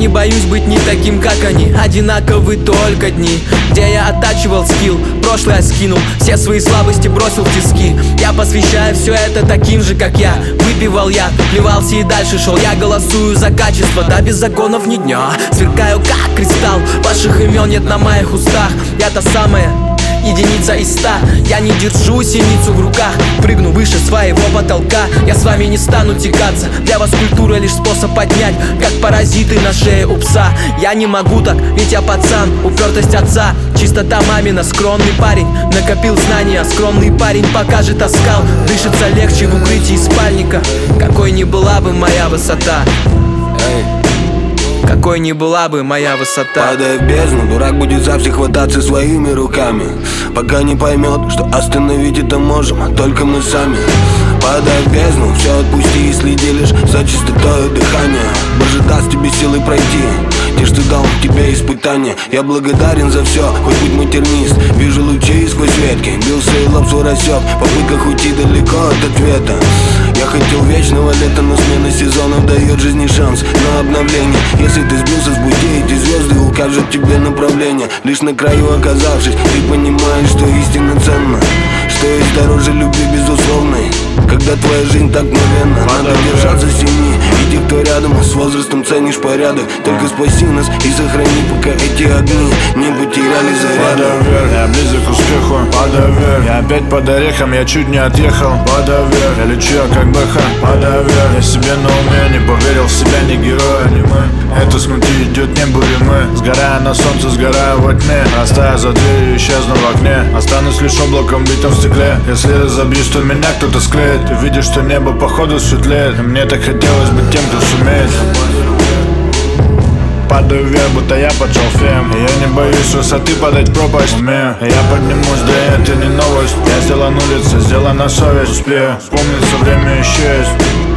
боюсь быть не таким, как они. Одинаковы только дни, где я оттачивал скилл. Прошлое скинул, все свои слабости бросил в тиски. Я посвящаю все это таким же, как я. Выпивал я, плевался и дальше шел. Я голосую за качество, да без законов ни дня. Сверкаю как кристалл, ваших имен нет на моих устах. Я та самая единица из 100. Я не держу синицу в руках, прыгну выше своего потолка. Я с вами не стану тягаться, для вас культура лишь способ поднять, как паразиты на шее у пса. Я не могу так, ведь я пацан, упертость отца, чистота мамина. Скромный парень, накопил знания, скромный парень покажет оскал. Дышится легче в укрытии спальника, какой ни была бы моя высота. Какой ни была бы моя высота. Падая в бездну, дурак будет за все хвататься своими руками, пока не поймет, что остановить это можем только мы сами. Падая в бездну, все отпусти и следи лишь за чистотой дыхания. Боже, даст тебе силы пройти те, что дал тебе испытания. Я благодарен за все, хоть будь матернист. Вижу лучи сквозь ветки, бился и лоб свой рассек в попытках уйти далеко от ответа. Я хотел вечного лета, но смена сезонов дает жизни шанс на обновление. Если ты сбился с пути, эти звезды укажут тебе направление. Лишь на краю оказавшись, ты понимаешь, что истина ценна, что есть дороже любви безусловной. Когда твоя жизнь так мгновенна, надо держаться сильнее. И те, кто рядом, с возрастом ценишь порядок. Только спаси нас и сохрани, пока эти огни не потеряли заряд. Падаю вверх, я близок к успеху. Падаю вверх, я опять под орехом, я чуть не отъехал. Падаю вверх, я лечу, я как бэха. Падаю вверх, я себе на уме, не поверил в себя, не героя, не мы. Это снутри идет небо и мы. Сгорая на солнце, сгораю во тьме. Растая за дверью, исчезну в окне. Останусь лишь облаком в битом стекле. Если разобьюсь, то меня кто-то склеит. Ты видишь, что небо походу светлеет. И мне так хотелось быть тем, кто сумеет. Падаю вверх, будто я под шалфеем. И я не боюсь высоты падать в пропасть. Умею, я поднимусь, да это не новость. Я сделан улице, сделан на совесть. Успею, вспомнится время еще есть.